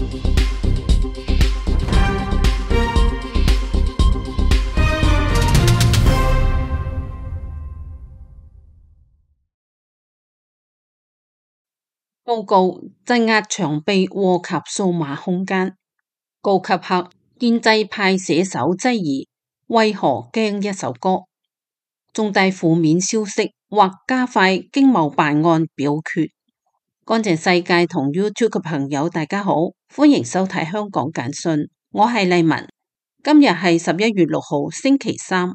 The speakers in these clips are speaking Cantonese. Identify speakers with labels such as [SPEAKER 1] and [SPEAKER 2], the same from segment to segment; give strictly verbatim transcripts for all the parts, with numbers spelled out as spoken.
[SPEAKER 1] 報告鎮壓長臂禍及數碼空間。高級黑建制派寫手質疑為何驚一首歌。重大負面消息或加快經貿辦案表決。乾淨世界同 YouTube 嘅朋友大家好，歡迎收睇香港簡訊，我係麗文。今日係十一月六號星期三。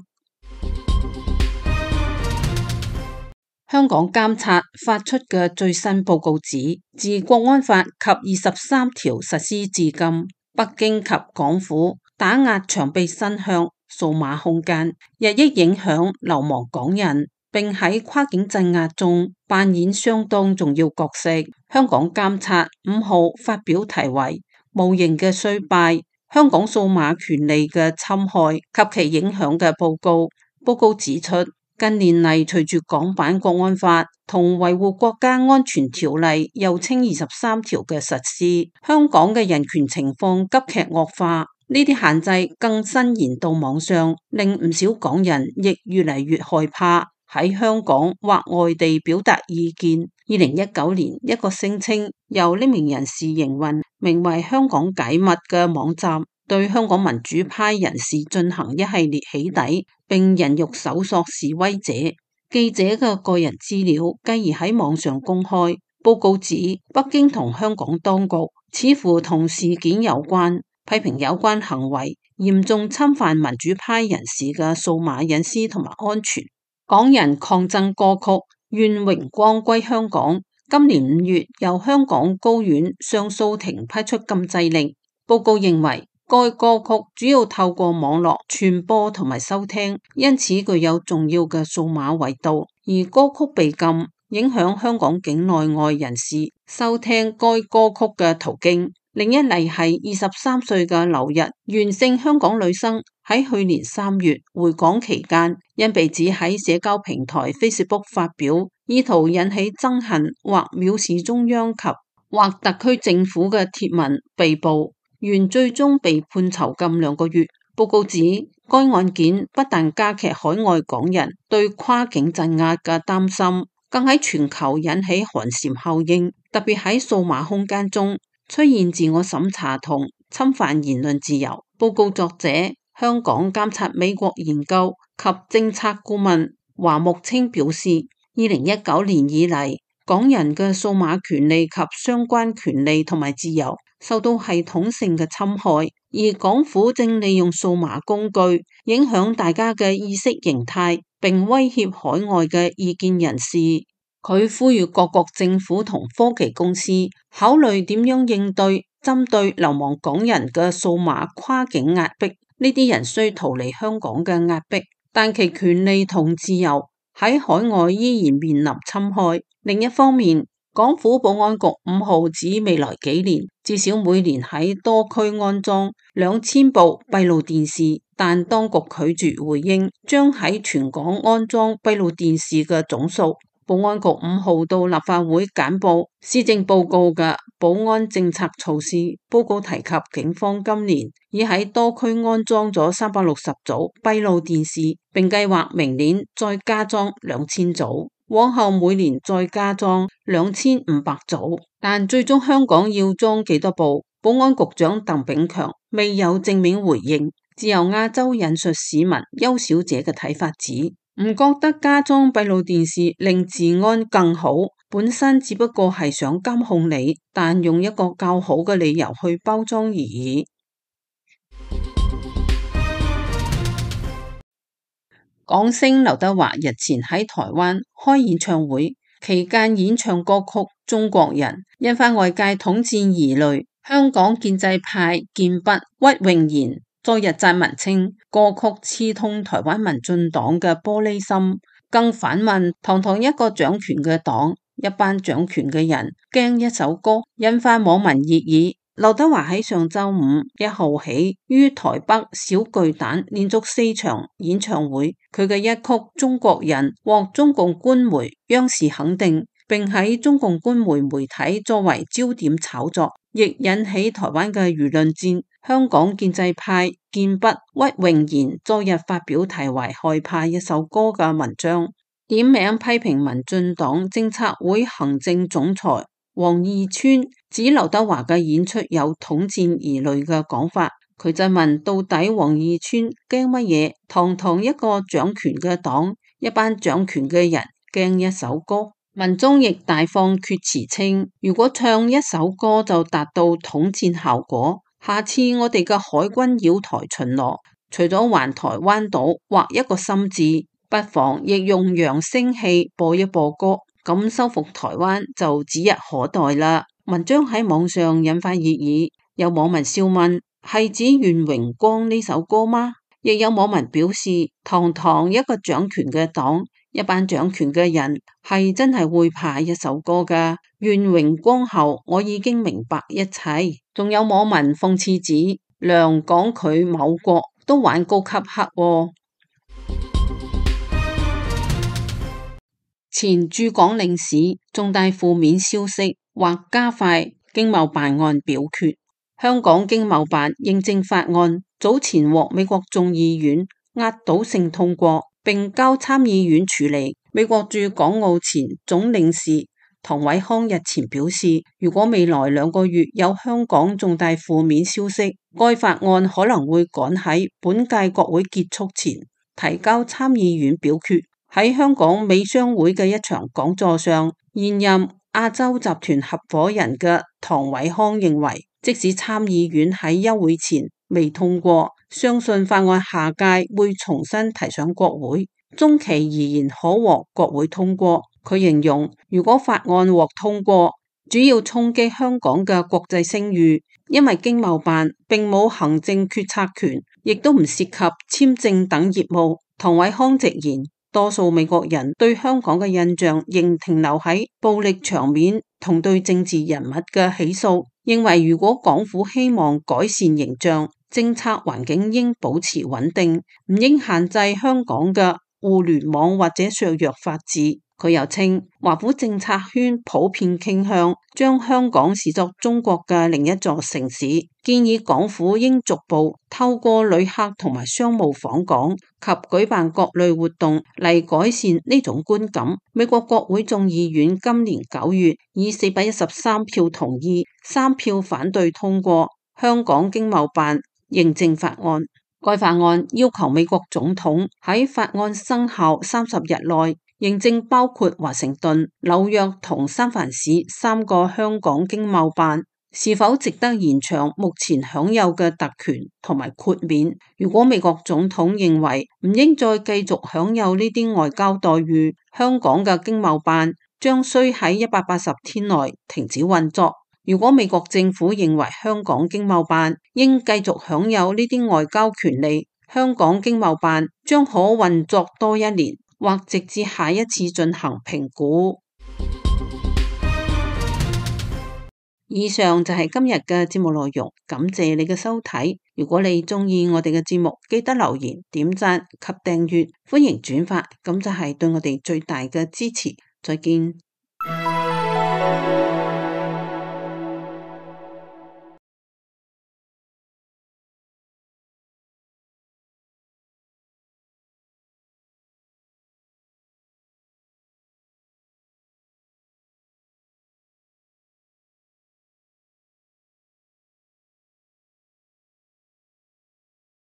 [SPEAKER 1] 香港監察發出嘅最新報告指，自國安法及二十三條實施至今，北京及港府打壓長臂新鄉數碼空間，日益影響流亡港人，並喺跨境鎮壓中扮演相當重要角色。香港監察五號發表題為《無形嘅衰敗：香港數碼權利嘅侵害及其影響》嘅報告。報告指出，近年嚟，隨住港版國安法同維護國家安全條例，又稱二十三條嘅實施，香港嘅人權情況急劇惡化。呢啲限制更伸延到網上，令唔少港人亦越嚟越害怕喺香港或外地表達意見。二零一九年，一個聲稱由匿名人士營運，名為香港解密嘅網站，對香港民主派人士進行一系列起底，並人肉搜索示威者、記者嘅個人資料，繼而喺網上公開。報告指，北京同香港當局似乎同事件有關，批評有關行為嚴重侵犯民主派人士嘅數碼隱私同埋安全。港人抗爭歌曲《願榮光歸香港》今年五月由香港高院上訴庭批出禁制令。報告認為，該歌曲主要透過網絡傳播同埋收聽，因此具有重要嘅數碼維度。而歌曲被禁，影響香港境內外人士收聽該歌曲嘅途徑。另一例係二十三歲嘅留日原姓香港女生喺去年三月回港期間，因被指喺社交平台 Facebook 發表意圖引起憎恨或藐視中央及或特區政府嘅貼文被捕。原最終被判囚禁兩個月。報告指，該案件不但加劇海外港人對跨境鎮壓嘅擔心，更喺全球引起寒蟬效應，特別喺數碼空間中出現自我審查同侵犯言論自由。報告作者香港監察美國研究及政策顧問華木清表示，二零一九年以嚟，港人嘅數碼權利及相關權利同埋自由受到系統性嘅侵害，而港府正利用數碼工具影響大家嘅意識形態，並威脅海外嘅異見人士。佢呼籲各國政府同科技公司考慮點樣應對針對流亡港人嘅數碼跨境壓迫。呢啲人需逃離香港嘅壓迫，但其權利同自由喺海外依然面臨侵害。另一方面，港府保安局五號指未來幾年至少每年喺多區安裝兩千部閉路電視，但當局拒絕回應將喺全港安裝閉路電視嘅總數。保安局五號到立法會簡報施政報告嘅保安政策措施。報告提及警方今年已喺多區安裝咗三百六十組閉路電視，並計劃明年再加裝兩千組，往後每年再加裝兩千五百組。但最終香港要裝幾多部，保安局長鄧炳強未有正面回應。自由亞洲引述市民邱小姐嘅睇法指，唔覺得加裝閉路電視令治安更好，本身只不過係想監控你，但用一個較好嘅理由去包裝而已。港星劉德華日前喺台灣開演唱會，期間演唱歌曲《中國人》，引發外界統戰疑慮。香港建制派劍筆屈穎妍昨日撰文稱，歌曲刺痛台灣民進黨嘅玻璃心，更反問堂堂一個掌權嘅黨，一班掌權嘅人驚一首歌，引發網民熱議。劉德華喺上周五一號起於台北小巨蛋連續四場演唱會，佢嘅一曲《中國人》獲中共官媒央視肯定， 並喺中共官媒媒體作為焦點炒作，亦引起台灣嘅輿論戰。香港建制派健筆屈穎妍昨日發表題為《害怕一首歌》嘅文章，點名批評民進黨政策會行政總裁王義川指劉德華嘅演出有統戰疑慮嘅講法。佢就問，到底王義川驚乜嘢？堂堂一個掌權嘅黨，一班掌權嘅人驚一首歌？文中亦大放厥詞稱，如果唱一首歌就達到統戰效果，下次我哋嘅海軍繞台巡邏，除咗環台灣島畫一個心字，不妨亦用揚聲器播一播歌，咁收復台灣就指日可待啦。文章喺網上引發熱議，有網民笑問，係指《願榮光》呢首歌嗎？亦有網民表示，堂堂一個掌權嘅黨，一班掌權嘅人，係真係會怕一首歌噶。願榮光後，我已經明白一切。仲有網民諷刺指，梁港佢某國都玩高級黑喎。前駐港領事重大負面消息，或加快經貿辦案表決。香港經貿辦認證法案早前獲美國眾議院壓倒性通過，並交參議院處理。美國駐港澳前總領事唐偉康日前表示，如果未來兩個月有香港重大負面消息，該法案可能會趕喺本屆國會結束前提交參議院表決。喺香港美商會嘅一場講座上，現任亞洲集團合夥人嘅唐偉康認為，即使參議院喺休會前未通過，相信法案下屆會重新提上國會，中期而言可獲國會通過。佢形容，如果法案獲通過，主要衝擊香港嘅國際聲譽，因為經貿辦並冇行政決策權，亦都唔涉及簽證等業務。唐偉康直言，多數美國人對香港嘅印象仍停留喺暴力場面同對政治人物嘅起訴，認為如果港府希望改善形象，政策環境應保持穩定，唔應限制香港嘅互聯網或者削弱法治。佢又稱，華府政策圈普遍傾向將香港視作中國嘅另一座城市，建議港府應逐步透過旅客同埋商務訪港及舉辦各類活動嚟改善呢種觀感。美國國會眾議院今年九月以四百一十三票同意、三票反對通過香港經貿辦認證法案。該法案要求美國總統喺法案生效三十日內認證包括華盛頓、紐約同三藩市三個香港經貿辦是否值得延長目前享有嘅特權同埋豁免。如果美國總統認為唔應再繼續享有呢啲外交待遇，香港嘅經貿辦將需喺一百八十天內停止運作。如果美國政府認為香港經貿辦應繼續享有呢啲外交權利，香港經貿辦將可運作多一年，或直至下一次進行評估。以上就係今日嘅節目內容，感謝你嘅收睇。如果你鍾意我哋嘅節目，記得留言、點讚及訂閱，歡迎轉發，咁就係對我哋最大嘅支持。再見。